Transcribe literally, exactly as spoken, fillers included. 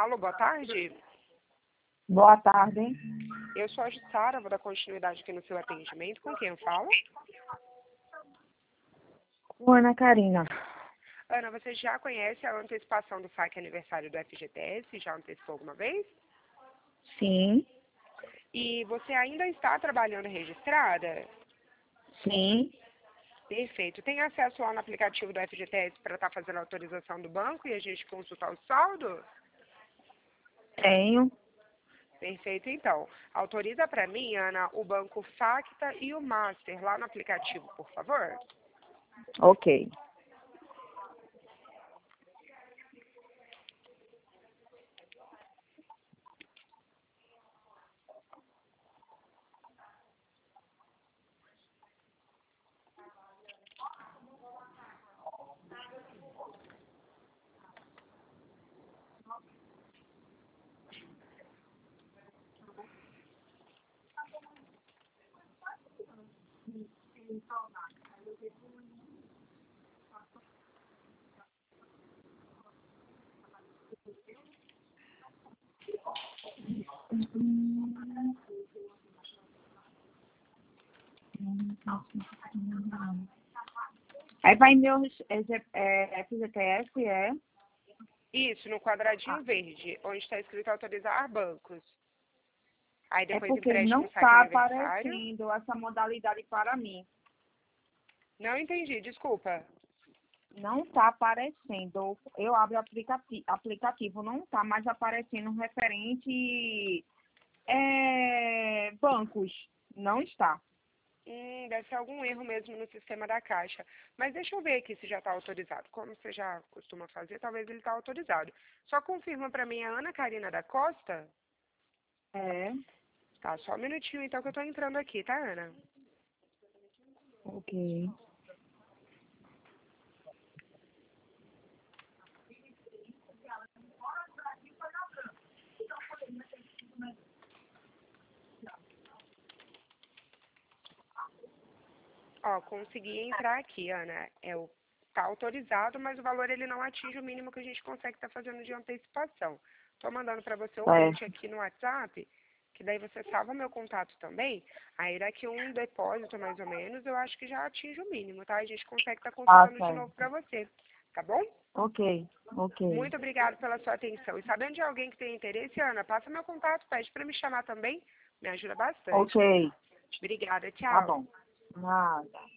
Alô, boa tarde. Boa tarde. Eu sou a Jussara, vou dar continuidade aqui no seu atendimento. Com quem eu falo? Ana Karina. Ana, você já conhece a antecipação do saque aniversário do F G T S? Já antecipou alguma vez? Sim, E você ainda está trabalhando registrada? sim, Perfeito. Tem acesso lá no aplicativo do F G T S para estar fazendo a autorização do banco e a gente consultar o saldo? tenho. Perfeito, então. Autoriza para mim, Ana, o banco Facta e o Master lá no aplicativo, por favor. Ok. Aí vai meu é, é, F G T S, é? Isso, no quadradinho verde, onde está escrito autorizar bancos. Aí É depois porque empréstimo não saque está aniversário. aparecendo essa modalidade para mim. Não entendi, desculpa. Não está aparecendo. Eu abro o aplicativo, aplicativo não está mais aparecendo referente é, bancos. Não está. Hum, deve ser algum erro mesmo no sistema da Caixa. Mas deixa eu ver aqui se já está autorizado. Como você já costuma fazer, talvez ele está autorizado. Só confirma para mim a Ana Karina da Costa? É, Tá, só um minutinho então que eu tô entrando aqui, tá, Ana? ok. Ó, consegui entrar aqui, Ana. É o tá autorizado, mas o valor ele não atinge o mínimo que a gente consegue estar fazendo de antecipação. Tô mandando para você o print Certo. aqui no WhatsApp, que daí você salva meu contato também. Aí daqui um depósito mais ou menos, eu acho que já atinge o mínimo, tá? A gente consegue estar Ah, consultando de novo certo. para você, tá bom? Ok, ok. Muito obrigada pela sua atenção. E sabendo de alguém que tem interesse, Ana, passa meu contato, pede para me chamar também. Me ajuda bastante. Ok, Obrigada, tá tchau. bom. Nada.